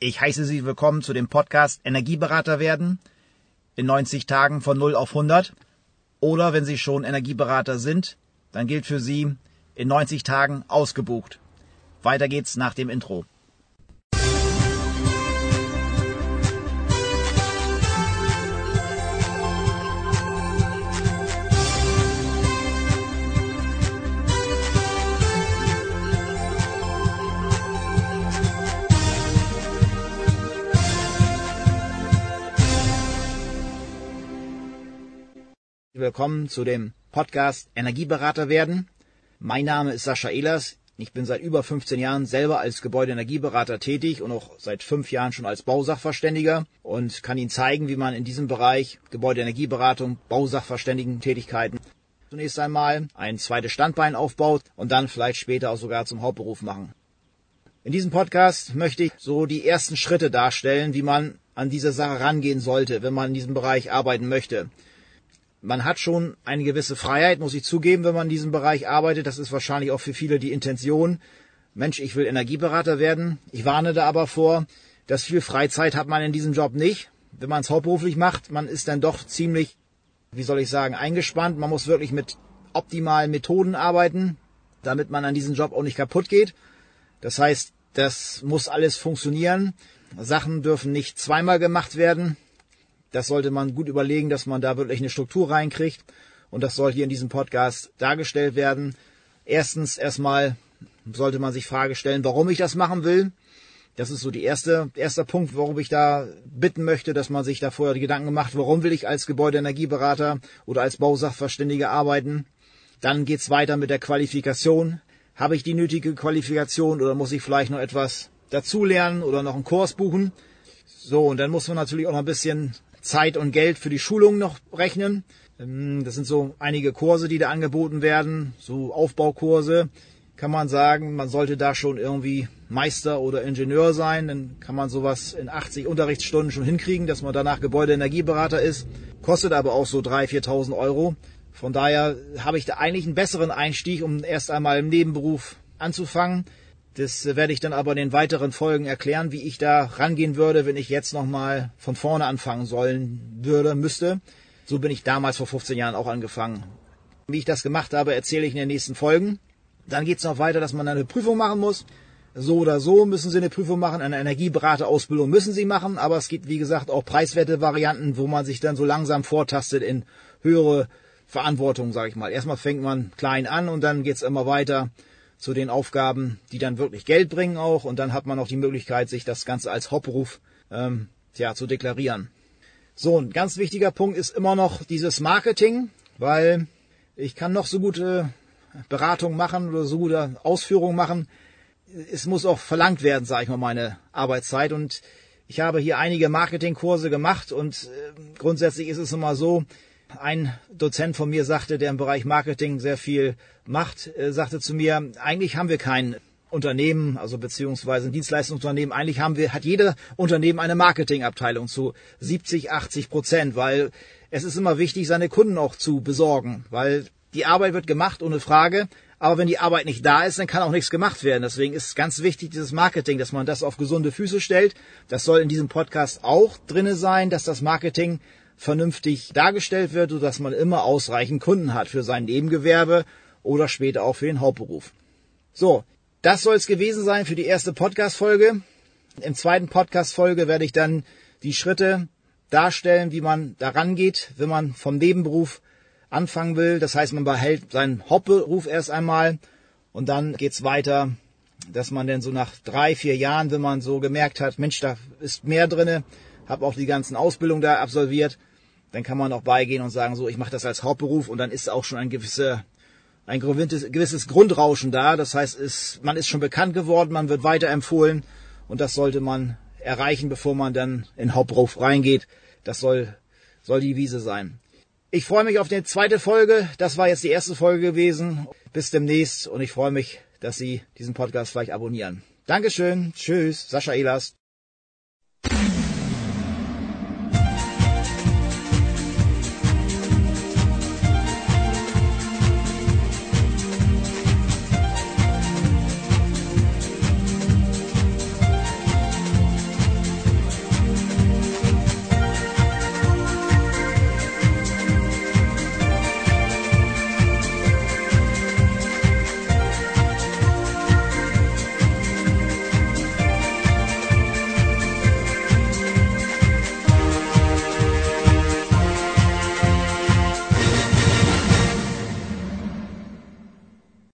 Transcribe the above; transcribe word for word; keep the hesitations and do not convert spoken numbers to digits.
Ich heiße Sie willkommen zu dem Podcast Energieberater werden in neunzig Tagen von null auf hundert. Oder wenn Sie schon Energieberater sind, dann gilt für Sie in neunzig Tagen ausgebucht. Weiter geht's nach dem Intro. Willkommen zu dem Podcast Energieberater werden. Mein Name ist Sascha Ehlers. Ich bin seit über fünfzehn Jahren selber als Gebäudeenergieberater tätig und auch seit fünf Jahren schon als Bausachverständiger und kann Ihnen zeigen, wie man in diesem Bereich Gebäudeenergieberatung, Bausachverständigen-Tätigkeiten zunächst einmal ein zweites Standbein aufbaut und dann vielleicht später auch sogar zum Hauptberuf machen. In diesem Podcast möchte ich so die ersten Schritte darstellen, wie man an diese Sache rangehen sollte, wenn man in diesem Bereich arbeiten möchte. Man hat schon eine gewisse Freiheit, muss ich zugeben, wenn man in diesem Bereich arbeitet. Das ist wahrscheinlich auch für viele die Intention. Mensch, ich will Energieberater werden. Ich warne da aber vor, dass viel Freizeit hat man in diesem Job nicht. Wenn man es hauptberuflich macht, man ist dann doch ziemlich, wie soll ich sagen, eingespannt. Man muss wirklich mit optimalen Methoden arbeiten, damit man an diesem Job auch nicht kaputt geht. Das heißt, das muss alles funktionieren. Sachen dürfen nicht zweimal gemacht werden. Das sollte man gut überlegen, dass man da wirklich eine Struktur reinkriegt. Und das soll hier in diesem Podcast dargestellt werden. Erstens erstmal sollte man sich Frage stellen, warum ich das machen will. Das ist so die erste, erster Punkt, warum ich da bitten möchte, dass man sich da vorher die Gedanken macht, warum will ich als Gebäudeenergieberater oder als Bausachverständiger arbeiten. Dann geht's weiter mit der Qualifikation. Habe ich die nötige Qualifikation oder muss ich vielleicht noch etwas dazulernen oder noch einen Kurs buchen? So, und dann muss man natürlich auch noch ein bisschen Zeit und Geld für die Schulung noch rechnen. Das sind so einige Kurse, die da angeboten werden, so Aufbaukurse. Kann man sagen, man sollte da schon irgendwie Meister oder Ingenieur sein, dann kann man sowas in achtzig Unterrichtsstunden schon hinkriegen, dass man danach Gebäudeenergieberater ist. Kostet aber auch so dreitausend, viertausend Euro. Von daher habe ich da eigentlich einen besseren Einstieg, um erst einmal im Nebenberuf anzufangen. Das werde ich dann aber in den weiteren Folgen erklären, wie ich da rangehen würde, wenn ich jetzt nochmal von vorne anfangen sollen würde, müsste. So bin ich damals vor fünfzehn Jahren auch angefangen. Wie ich das gemacht habe, erzähle ich in den nächsten Folgen. Dann geht es noch weiter, dass man eine Prüfung machen muss. So oder so müssen Sie eine Prüfung machen. Eine Energieberaterausbildung müssen Sie machen. Aber es gibt, wie gesagt, auch preiswerte Varianten, wo man sich dann so langsam vortastet in höhere Verantwortung, sage ich mal. Erstmal fängt man klein an und dann geht es immer weiter zu den Aufgaben, die dann wirklich Geld bringen auch. Und dann hat man auch die Möglichkeit, sich das Ganze als Hauptberuf ähm, ja, zu deklarieren. So, ein ganz wichtiger Punkt ist immer noch dieses Marketing, weil ich kann noch so gute Beratung machen oder so gute Ausführungen machen. Es muss auch verlangt werden, sage ich mal, meine Arbeitszeit. Und ich habe hier einige Marketingkurse gemacht und äh, grundsätzlich ist es immer so, ein Dozent von mir sagte, der im Bereich Marketing sehr viel macht, äh, sagte zu mir, eigentlich haben wir kein Unternehmen, also beziehungsweise ein Dienstleistungsunternehmen, eigentlich haben wir, hat jeder Unternehmen eine Marketingabteilung zu siebzig, achtzig Prozent, weil es ist immer wichtig, seine Kunden auch zu besorgen, weil die Arbeit wird gemacht, ohne Frage, aber wenn die Arbeit nicht da ist, dann kann auch nichts gemacht werden. Deswegen ist es ganz wichtig, dieses Marketing, dass man das auf gesunde Füße stellt. Das soll in diesem Podcast auch drinne sein, dass das Marketing vernünftig dargestellt wird, sodass man immer ausreichend Kunden hat für sein Nebengewerbe oder später auch für den Hauptberuf. So, das soll es gewesen sein für die erste Podcast-Folge. Im zweiten Podcast-Folge werde ich dann die Schritte darstellen, wie man da rangeht, wenn man vom Nebenberuf anfangen will. Das heißt, man behält seinen Hauptberuf erst einmal und dann geht's weiter, dass man dann so nach drei, vier Jahren, wenn man so gemerkt hat, Mensch, da ist mehr drinne, habe auch die ganzen Ausbildungen da absolviert, dann kann man auch beigehen und sagen, so, ich mache das als Hauptberuf und dann ist auch schon ein gewisse, ein gewisses, gewisses Grundrauschen da. Das heißt, es, man ist schon bekannt geworden, man wird weiterempfohlen und das sollte man erreichen, bevor man dann in den Hauptberuf reingeht. Das soll, soll die Wiese sein. Ich freue mich auf die zweite Folge. Das war jetzt die erste Folge gewesen. Bis demnächst und ich freue mich, dass Sie diesen Podcast vielleicht abonnieren. Dankeschön. Tschüss. Sascha Ehlers.